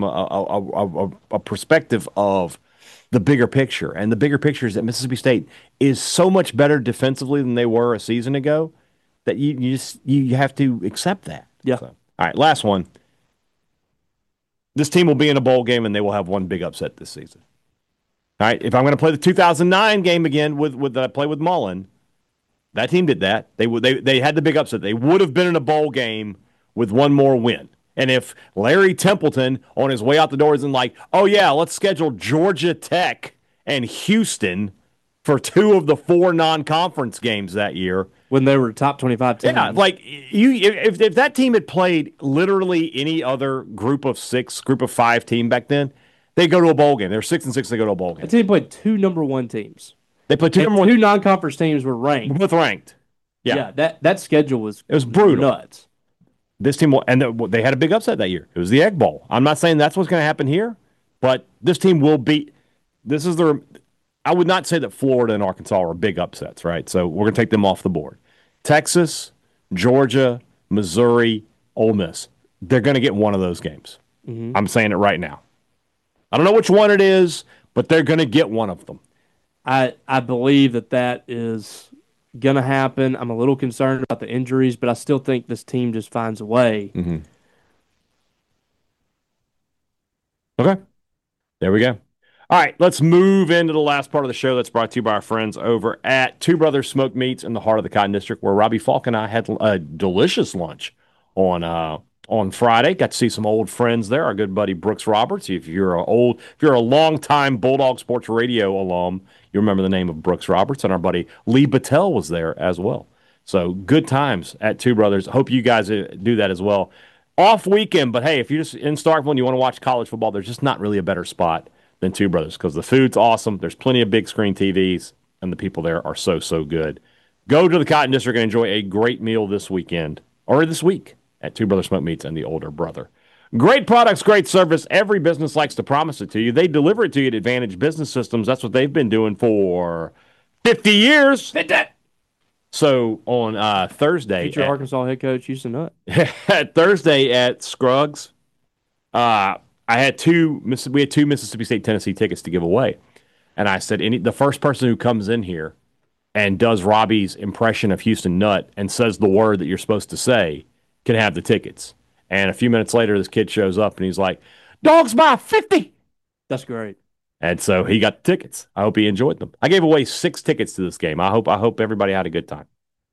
a perspective of the bigger picture. And the bigger picture is that Mississippi State is so much better defensively than they were a season ago that you have to accept that. Yeah. So, all right, last one. This team will be in a bowl game, and they will have one big upset this season. All right, if I'm going to play the 2009 game again that I play with Mullen, that team did that. They had the big upset. They would have been in a bowl game with one more win. And if Larry Templeton on his way out the door isn't like, oh yeah, let's schedule Georgia Tech and Houston for 2 of the 4 non-conference games that year. When they were top 25 teams. Yeah, if that team had played literally any other group of 6, group of 5 team back then, they go to a bowl game. They're 6-6. They go to a bowl game. The team played 2 number 1 teams. They played 2 number 1. 2 non-conference teams were ranked. Both ranked. Yeah. That schedule was brutal. Nuts. This team they had a big upset that year. It was the Egg Bowl. I'm not saying that's what's going to happen here, but this team will beat. I would not say that Florida and Arkansas are big upsets, right? So we're going to take them off the board. Texas, Georgia, Missouri, Ole Miss. They're going to get one of those games. I'm saying it right now. I don't know which one it is, but they're going to get one of them. I believe that is going to happen. I'm a little concerned about the injuries, but I still think this team just finds a way. Okay. There we go. All right, let's move into the last part of the show that's brought to you by our friends over at Two Brothers Smoked Meats in the heart of the Cotton District, where Robbie Falk and I had a delicious lunch on Friday. Got to see some old friends there. Our good buddy Brooks Roberts. If you're a longtime Bulldog Sports Radio alum, you remember the name of Brooks Roberts. And our buddy Lee Battelle was there as well. So good times at Two Brothers. Hope you guys do that as well. Off weekend, but hey, if you're just in Starkville and you want to watch college football, there's just not really a better spot than Two Brothers because the food's awesome. There's plenty of big screen TVs, and the people there are so, so good. Go to the Cotton District and enjoy a great meal this weekend or this week at Two Brothers Smoked Meats and the Older Brother. Great products, great service. Every business likes to promise it to you. They deliver it to you at Advantage Business Systems. That's what they've been doing for 50 years. So on Thursday, future Arkansas head coach Houston Nutt. Thursday at Scruggs, we had two Mississippi State Tennessee tickets to give away, and I said the first person who comes in here and does Robbie's impression of Houston Nutt and says the word that you're supposed to say can have the tickets. And a few minutes later, this kid shows up and he's like, "Dogs by 50." That's great. And so he got the tickets. I hope he enjoyed them. I gave away 6 tickets to this game. I hope everybody had a good time.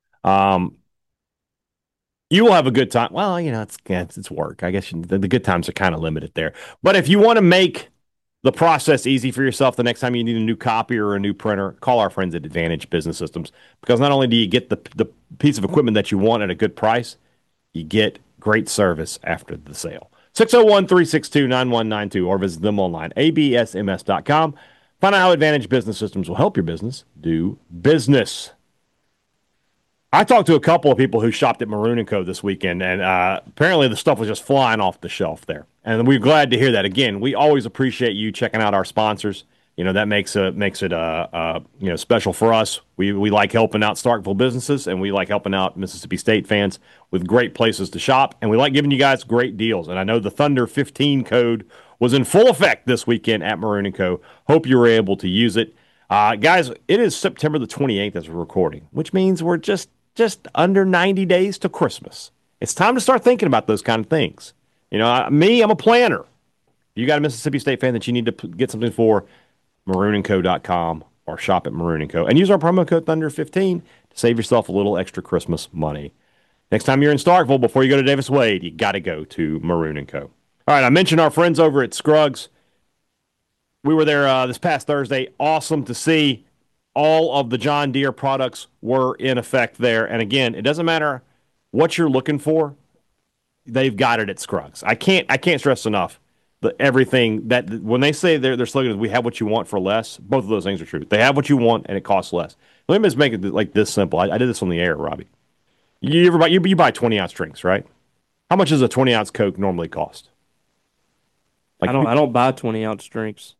You will have a good time. Well, it's work. I guess the good times are kind of limited there. But if you want to make the process easy for yourself the next time you need a new copier or a new printer, call our friends at Advantage Business Systems. Because not only do you get the piece of equipment that you want at a good price, you get great service after the sale. 601-362-9192 or visit them online, absms.com. Find out how Advantage Business Systems will help your business do business. I talked to a couple of people who shopped at Maroon & Co. this weekend, and apparently the stuff was just flying off the shelf there. And we're glad to hear that. Again, we always appreciate you checking out our sponsors. That makes it special for us. We like helping out Starkville businesses, and we like helping out Mississippi State fans with great places to shop, and we like giving you guys great deals. And I know the Thunder 15 code was in full effect this weekend at Maroon & Co. Hope you were able to use it. Guys, it is September the 28th as we're recording, which means we're just under 90 days to Christmas. It's time to start thinking about those kind of things. I'm a planner. You got a Mississippi State fan that you need to get something for, maroonandco.com or shop at Maroon & Co. And use our promo code Thunder15 to save yourself a little extra Christmas money. Next time you're in Starkville, before you go to Davis Wade, you got to go to Maroon & Co. All right, I mentioned our friends over at Scruggs. We were there this past Thursday. Awesome to see. All of the John Deere products were in effect there. And again, it doesn't matter what you're looking for. They've got it at Scruggs. I can't stress enough. Everything that when they say their slogan is "We have what you want for less," both of those things are true. They have what you want and it costs less. Let me just make it like this simple. I did this on the air, Robbie. You buy 20-ounce drinks, right? How much does a 20-ounce Coke normally cost? I don't buy 20-ounce drinks.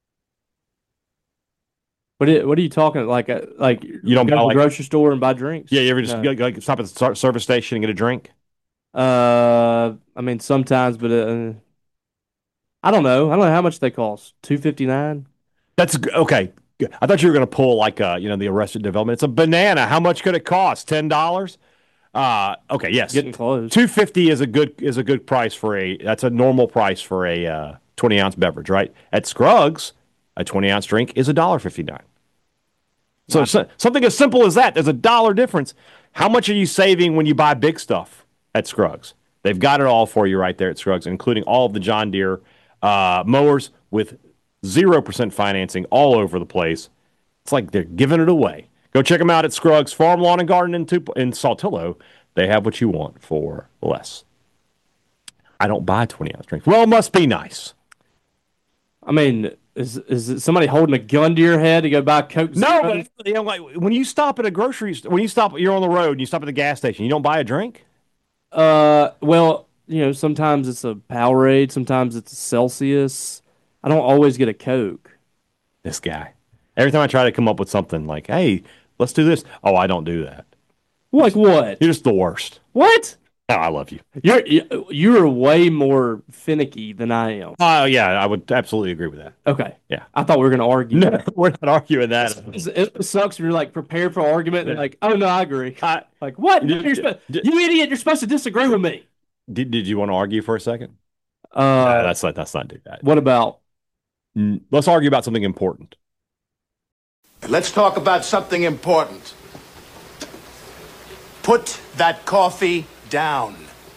What are you talking like you don't go to the grocery store and buy drinks? Yeah, you ever just stop at the service station and get a drink? I mean sometimes, but I don't know. I don't know how much they cost. $2.59. That's okay. I thought you were going to pull like the Arrested Development. It's a banana. How much could it cost? $10? Okay, yes. Getting close. $2.50 is a good price that's a normal price for a 20-ounce beverage, right? At Scruggs, a 20-ounce drink is $1.59. So something as simple as that, there's $1 difference. How much are you saving when you buy big stuff at Scruggs? They've got it all for you right there at Scruggs, including all of the John Deere mowers with 0% financing all over the place. It's like they're giving it away. Go check them out at Scruggs Farm, Lawn, and Garden in Saltillo. They have what you want for less. I don't buy 20-ounce drinks. Well, it must be nice. I mean, is it somebody holding a gun to your head to go buy Coke Zero? No, but like when you stop at a grocery store, you're on the road and you stop at the gas station, you don't buy a drink? Well, sometimes it's a Powerade, sometimes it's a Celsius. I don't always get a Coke. This guy. Every time I try to come up with something like, hey, let's do this. Oh, I don't do that. Like what? You're just the worst. What? Oh, I love you. You're way more finicky than I am. Oh, yeah, I would absolutely agree with that. Okay. Yeah. I thought we were going to argue. No, we're not arguing that. It sucks when you're like prepared for argument and like, oh, no, I agree. Like, what? You idiot, you're supposed to disagree with me. Did you want to argue for a second? Let's not do that. What about? Let's argue about something important. Let's talk about something important. Put that coffee down.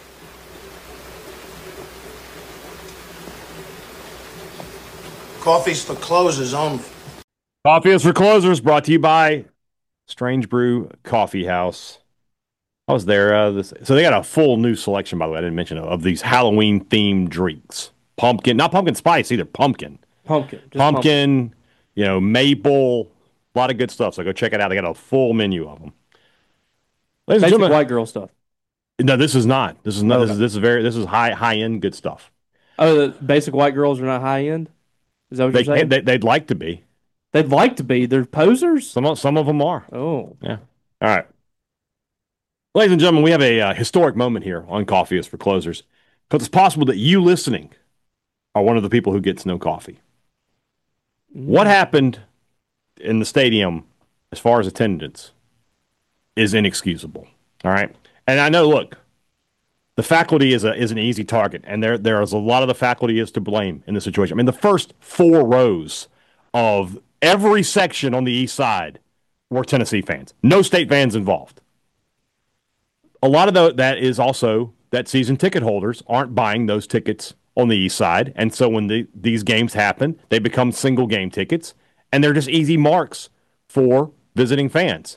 Coffee's for closers only. Coffee is for closers, brought to you by Strange Brew Coffee House. I was there. So they got a full new selection, by the way, I didn't mention, of these Halloween-themed drinks. Pumpkin, not pumpkin spice either, pumpkin. Pumpkin, maple, a lot of good stuff. So go check it out. They got a full menu of them. Basic white girl stuff. No, this is not. This is not. Okay. This is high end good stuff. Oh, the basic white girls are not high end. Is that what you're saying? They'd like to be. They'd like to be. They're posers. Some of them are. Oh, yeah. All right, ladies and gentlemen, we have a historic moment here on Coffee is for Closers, because it's possible that you listening are one of the people who gets no coffee. What happened in the stadium, as far as attendance, is inexcusable. All right. And I know, look, the faculty is an easy target, and there is a lot of the faculty is to blame in this situation. I mean, the first 4 rows of every section on the east side were Tennessee fans. No state fans involved. A lot of that is also that season ticket holders aren't buying those tickets on the east side, and so when these games happen, they become single game tickets, and they're just easy marks for visiting fans.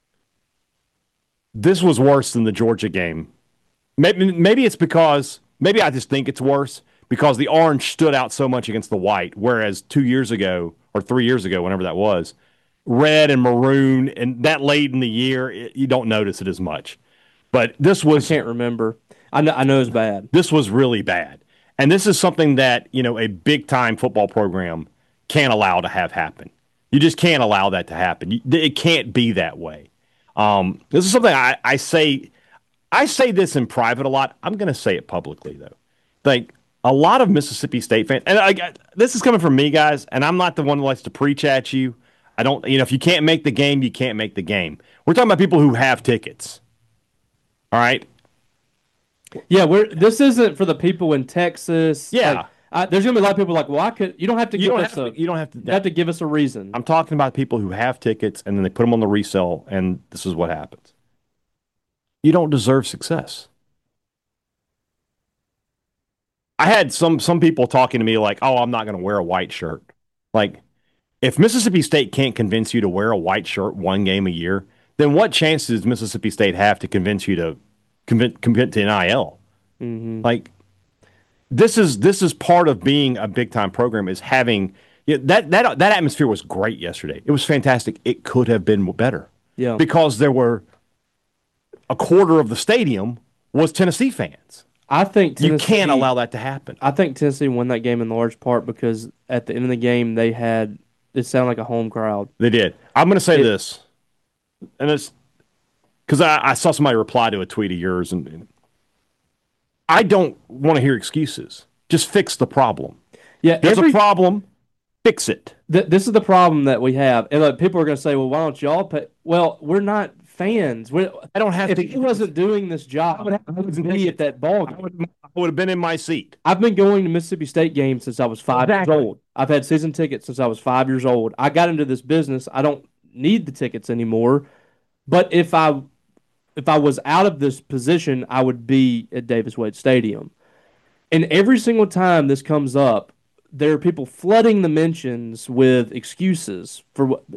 This was worse than the Georgia game. Maybe it's because, maybe I just think it's worse because the orange stood out so much against the white, whereas 2 years ago or 3 years ago, whenever that was, red and maroon, and that late in the year, you don't notice it as much. But this was... I can't remember. I know it's bad. This was really bad. And this is something that, a big-time football program can't allow to have happen. You just can't allow that to happen. It can't be that way. This is something I say. I say this in private a lot. I'm going to say it publicly though. Like a lot of Mississippi State fans, and this is coming from me, guys. And I'm not the one who likes to preach at you. I don't. If you can't make the game, you can't make the game. We're talking about people who have tickets. All right. Yeah, this isn't for the people in Texas. Yeah. There's gonna be a lot of people like, well, I could. You don't have to give us you don't have to. You have to give us a reason. I'm talking about people who have tickets and then they put them on the resale, and this is what happens. You don't deserve success. I had some people talking to me like, "Oh, I'm not going to wear a white shirt." Like, if Mississippi State can't convince you to wear a white shirt one game a year, then what chance does Mississippi State have to convince you to commit to NIL? Mm-hmm. Like, this is part of being a big time program is having that atmosphere was great yesterday. It was fantastic. It could have been better. Yeah, because there were a quarter of the stadium was Tennessee fans. I think you can't allow that to happen. I think Tennessee won that game in large part because at the end of the game it sounded like a home crowd. They did. I'm going to say this, and it's because I saw somebody reply to a tweet of yours, and I don't want to hear excuses. Just fix the problem. Yeah, there's a problem. Fix it. This is the problem that we have, and people are going to say, "Well, why don't y'all pay?" Well, we're not fans. I don't have to. If he wasn't doing this job, I would be at that ball game. I would have been in my seat. I've been going to Mississippi State games since I was 5 years old. I've had season tickets since I was 5 years old. I got into this business. I don't need the tickets anymore. But if I was out of this position, I would be at Davis Wade Stadium. And every single time this comes up, there are people flooding the mentions with excuses for what.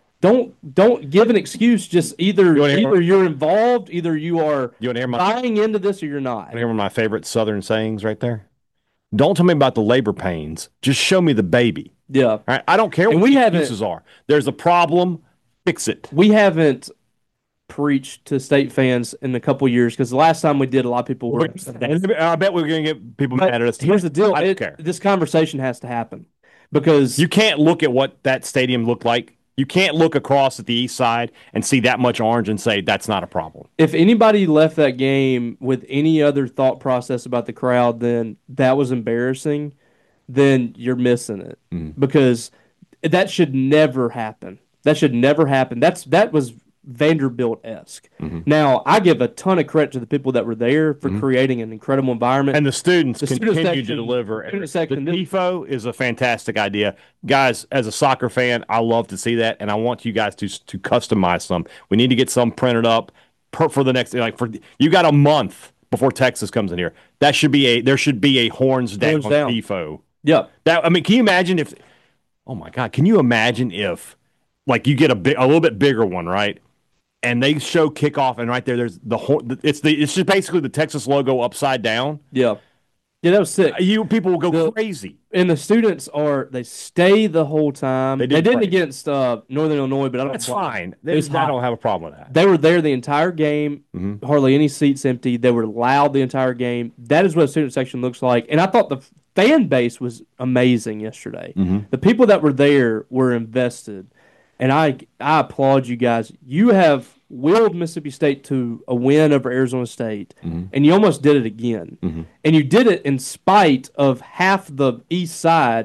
Don't give an excuse. Just either you're involved, either you are buying into this, or you're not. You want to hear one of my favorite Southern sayings right there? Don't tell me about the labor pains. Just show me the baby. Yeah. All right? I don't care what the excuses are. There's a problem. Fix it. We haven't preached to state fans in a couple of years because the last time we did, a lot of people were. I bet we're going to get people mad at us. Here's the deal. I don't care. This conversation has to happen because you can't look at what that stadium looked like. You can't look across at the east side and see that much orange and say that's not a problem. If anybody left that game with any other thought process about the crowd, then that was embarrassing, then you're missing it because that should never happen. That should never happen. That was Vanderbilt-esque. Now, I give a ton of credit to the people that were there for creating an incredible environment. And the students continue to deliver. The TIFO is a fantastic idea. Guys, as a soccer fan, I love to see that, and I want you guys to customize some. We need to get some printed up for the next, you got a month before Texas comes in here. There should be a horns down TIFO. Yeah. Can you imagine if, oh my God, can you imagine if, you get a little bit bigger one, right? And they show kickoff, and right there's it's just basically the Texas logo upside down. Yeah, that was sick. People will go crazy. And the students they stay the whole time. They didn't against Northern Illinois, but that's fine. I don't have a problem with that. They were there the entire game. Hardly any seats empty. They were loud the entire game. That is what a student section looks like. And I thought the fan base was amazing yesterday. The people that were there were invested. And I applaud you guys. You have willed Mississippi State to a win over Arizona State, and you almost did it again. And you did it in spite of half the east side.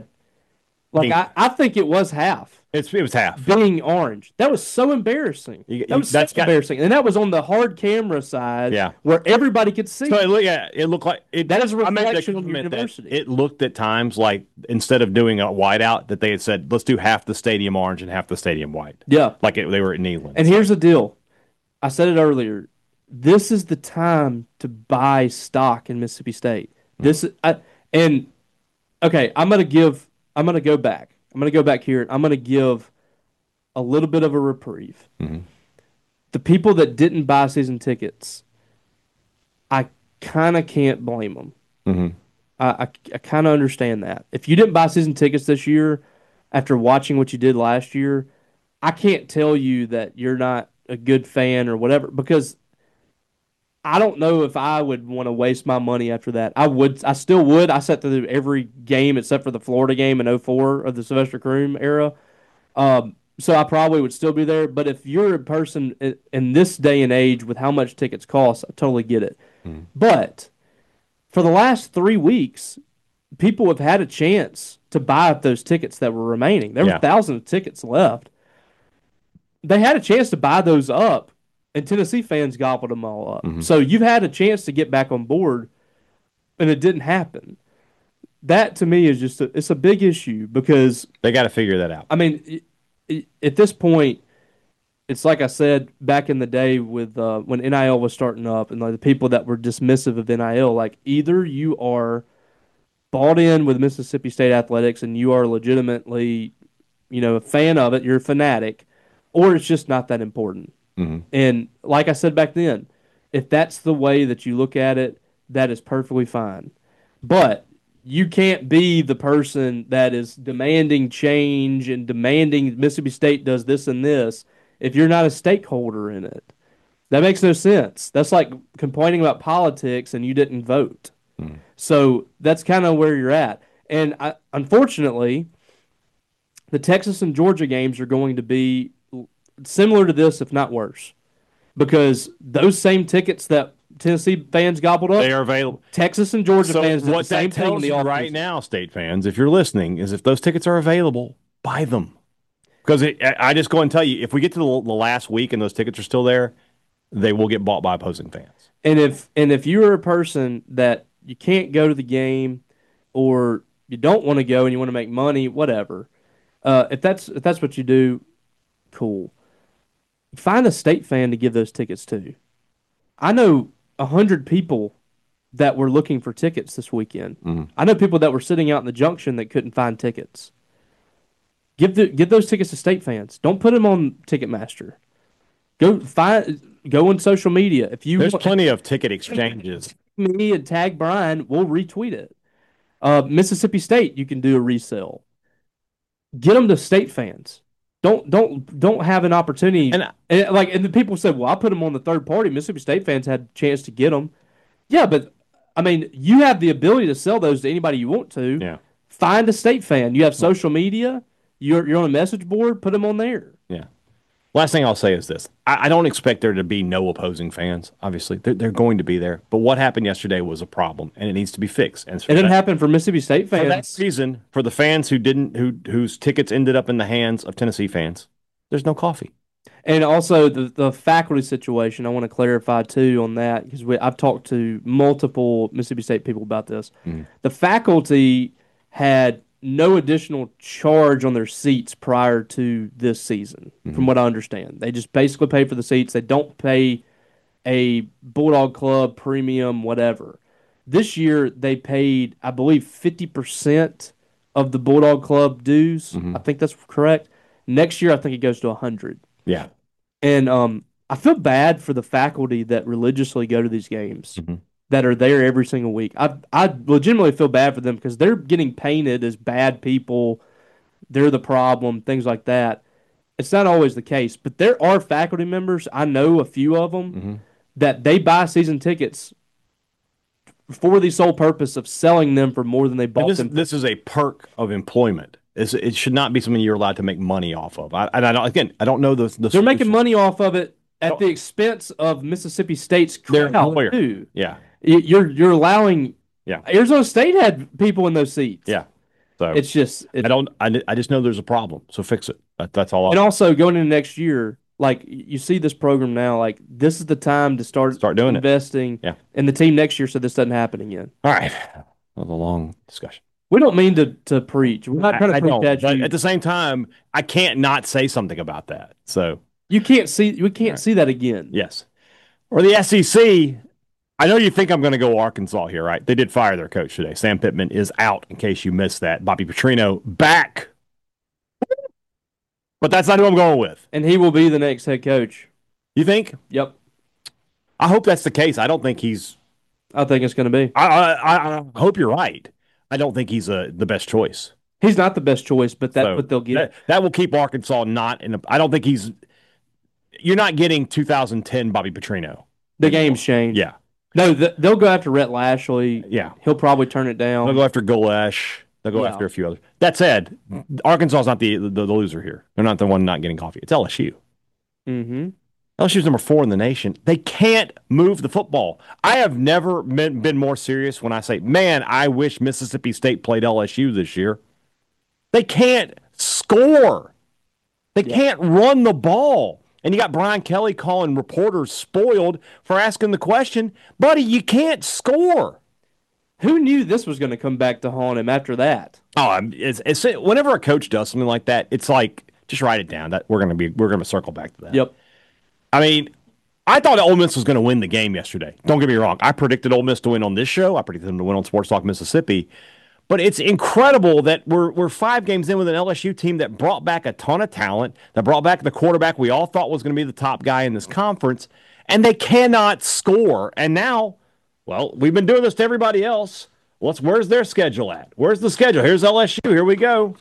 I think it was half. It was half. Being orange. That was so embarrassing. That's embarrassing. And that was on the hard camera side where everybody could see. So it looked like that is a reflection of the university. It looked at times like instead of doing a whiteout that they had said, let's do half the stadium orange and half the stadium white. Yeah. They were at Neyland. And here's the deal. I said it earlier. This is the time to buy stock in Mississippi State. I'm going to go back. I'm going to go back here. I'm going to give a little bit of a reprieve. The people that didn't buy season tickets, I kind of can't blame them. I kind of understand that. If you didn't buy season tickets this year after watching what you did last year, I can't tell you that you're not a good fan or whatever because I don't know if I would want to waste my money after that. I would. I still would. I sat through every game except for the Florida game in '04 of the Sylvester Croom era. So I probably would still be there. But if you're a person in this day and age with how much tickets cost, I totally get it. But for the last 3 weeks, people have had a chance to buy up those tickets that were remaining. There were thousands of tickets left. They had a chance to buy those up, and Tennessee fans gobbled them all up. So you've had a chance to get back on board, and it didn't happen. That to me is just it's a big issue because they got to figure that out. I mean, at this point, it's like I said back in the day with when NIL was starting up, and like the people that were dismissive of NIL, like either you are bought in with Mississippi State athletics and you are legitimately, a fan of it, you're a fanatic, or it's just not that important. And like I said back then, if that's the way that you look at it, that is perfectly fine. But you can't be the person that is demanding change and demanding Mississippi State does this and this if you're not a stakeholder in it. That makes no sense. That's like complaining about politics and you didn't vote. So that's kind of where you're at. And unfortunately, the Texas and Georgia games are going to be similar to this, if not worse, because those same tickets that Tennessee fans gobbled up, they are available. Texas and Georgia So fans did what the same that thing in tells the you offseason. right now, State fans, if you're listening, is if those tickets are available, buy them. Because I just go and tell you, if we get to the last week and those tickets are still there, they will get bought by opposing fans. And if you're a person that you can't go to the game, or you don't want to go and you want to make money, whatever, if that's what you do, cool. Find a State fan to give those tickets to. I know 100 people that were looking for tickets this weekend. I know people that were sitting out in the junction that couldn't find tickets. Give those tickets to State fans. Don't put them on Ticketmaster. Go on social media. If you There's plenty of ticket exchanges. Me and tag Brian, we'll retweet it. Mississippi State, you can do a resale. Get them to State fans. Don't have an opportunity. And the people said, well, I put them on the third party. Mississippi State fans had a chance to get them. Yeah, but I mean, you have the ability to sell those to anybody you want to. Yeah. Find a State fan. You have social media. You're on a message board. Put them on there. Yeah. Last thing I'll say is this. I don't expect there to be no opposing fans. Obviously, they're going to be there. But what happened yesterday was a problem, and it needs to be fixed. And it didn't happen for Mississippi State fans. For that reason, for the fans whose tickets ended up in the hands of Tennessee fans, there's no coffee. And also the faculty situation, I want to clarify too on that, because I've talked to multiple Mississippi State people about this. The faculty had no additional charge on their seats prior to this season, from what I understand. They just basically pay for the seats. They don't pay a Bulldog Club premium, whatever. This year, they paid, I believe, 50% of the Bulldog Club dues. I think that's correct. Next year, I think it goes to 100. Yeah. And I feel bad for the faculty that religiously go to these games. That are there every single week. I legitimately feel bad for them because they're getting painted as bad people. They're the problem, things like that. It's not always the case, but there are faculty members, I know a few of them, that they buy season tickets for the sole purpose of selling them for more than they bought them. This is a perk of employment. It should not be something you're allowed to make money off of. I don't know the They're making money off of it at the expense of Mississippi State's crowd too. Yeah. You're allowing. Yeah. Arizona State had people in those seats. Yeah. So it's just. I just know there's a problem. So fix it. That's all. And also going into next year, like you see this program now, like this is the time to start doing investing in the team next year, so this doesn't happen again. All right. That was a long discussion. We don't mean to preach. We're not trying to preach at you. At the same time, I can't not say something about that. So we can't see that again. Yes. Or the SEC. I know you think I'm going to go Arkansas here, right? They did fire their coach today. Sam Pittman is out, in case you missed that. Bobby Petrino back. But that's not who I'm going with. And he will be the next head coach. You think? Yep. I hope that's the case. I don't think he's... I think it's going to be. I hope you're right. I don't think he's the best choice. He's not the best choice, but that's what they'll get. That will keep Arkansas not in a... I don't think he's... You're not getting 2010 Bobby Petrino. The game's changed. Yeah. No, they'll go after Rhett Lashley. Yeah. He'll probably turn it down. They'll go after Golesh. They'll go after a few others. That said, Arkansas is not the loser here. They're not the one not getting coffee. It's LSU. Mm-hmm. LSU's number 4 in the nation. They can't move the football. I have never been more serious when I say, man, I wish Mississippi State played LSU this year. They can't score. They can't run the ball. And you got Brian Kelly calling reporters spoiled for asking the question, buddy, you can't score. Who knew this was going to come back to haunt him after that? Oh, it's whenever a coach does something like that, it's like, just write it down. That we're gonna circle back to that. Yep. I mean, I thought Ole Miss was going to win the game yesterday. Don't get me wrong. I predicted Ole Miss to win on this show. I predicted them to win on Sports Talk Mississippi. But it's incredible that we're 5 games in with an LSU team that brought back a ton of talent, that brought back the quarterback we all thought was going to be the top guy in this conference, and they cannot score. And now, well, we've been doing this to everybody else. Where's their schedule at? Where's the schedule? Here's LSU. Here we go.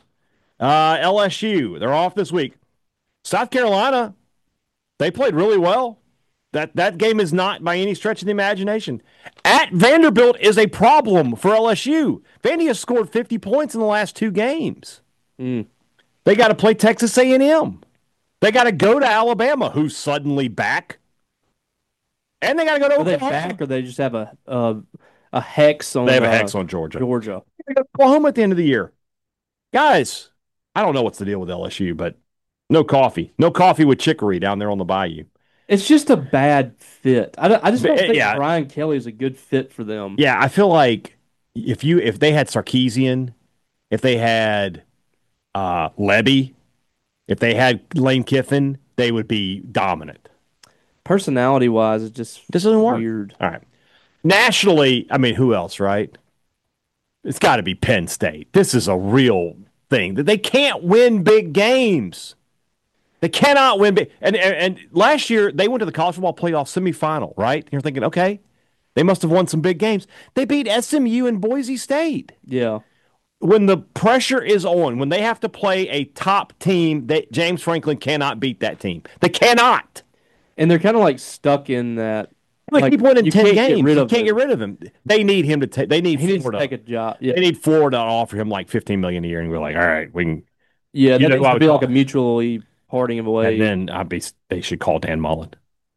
LSU, they're off this week. South Carolina, they played really well. That game is not by any stretch of the imagination. At Vanderbilt is a problem for LSU. Vandy has scored 50 points in the last 2 games. They got to play Texas A&M. They got to go to Alabama, who's suddenly back. And they got to go to Oklahoma. Are they back, or they just have a hex on? They have a hex on Georgia. They go to Oklahoma at the end of the year. Guys, I don't know what's the deal with LSU, but no coffee. No coffee with chicory down there on the bayou. It's just a bad fit. I just don't think Brian Kelly is a good fit for them. Yeah, I feel like if they had Sarkisian, if they had Lebby, if they had Lane Kiffin, they would be dominant. Personality-wise, it just doesn't work. Weird. All right. Nationally, I mean, who else, right? It's got to be Penn State. This is a real thing. They can't win big games. They cannot win big. And last year, they went to the college football playoff semifinal, right? You're thinking, okay, they must have won some big games. They beat SMU and Boise State. Yeah. When the pressure is on, when they have to play a top team, James Franklin cannot beat that team. They cannot. And they're kind of like stuck in that. They keep winning 10 games. You can't get rid of him. They need him to take. He needs to take a job. Yeah. They need Florida to offer him like $15 million a year, and we're like, all right, we can. Yeah, that needs to be like a mutually parting of ways. And then they should call Dan Mullen.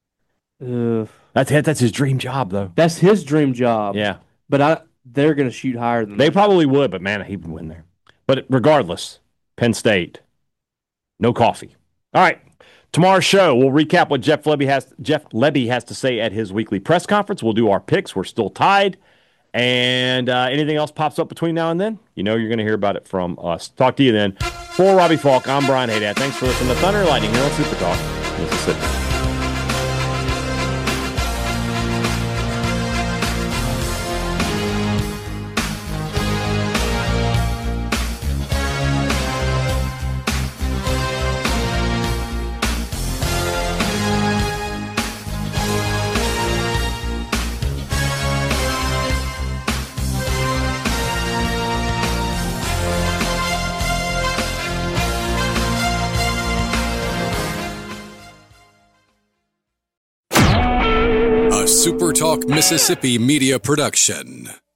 That's his dream job, though. That's his dream job. Yeah, but they're going to shoot higher than they probably would. But man, he would win there. But regardless, Penn State, no coffee. All right. Tomorrow's show, we'll recap what Jeff Lebby has to say at his weekly press conference. We'll do our picks. We're still tied. And anything else pops up between now and then, you're going to hear about it from us. Talk to you then. For Robbie Falk, I'm Brian Haydad. Thanks for listening to Thunder and Lightning here on Super Talk Mississippi. Super Talk Mississippi Media Production.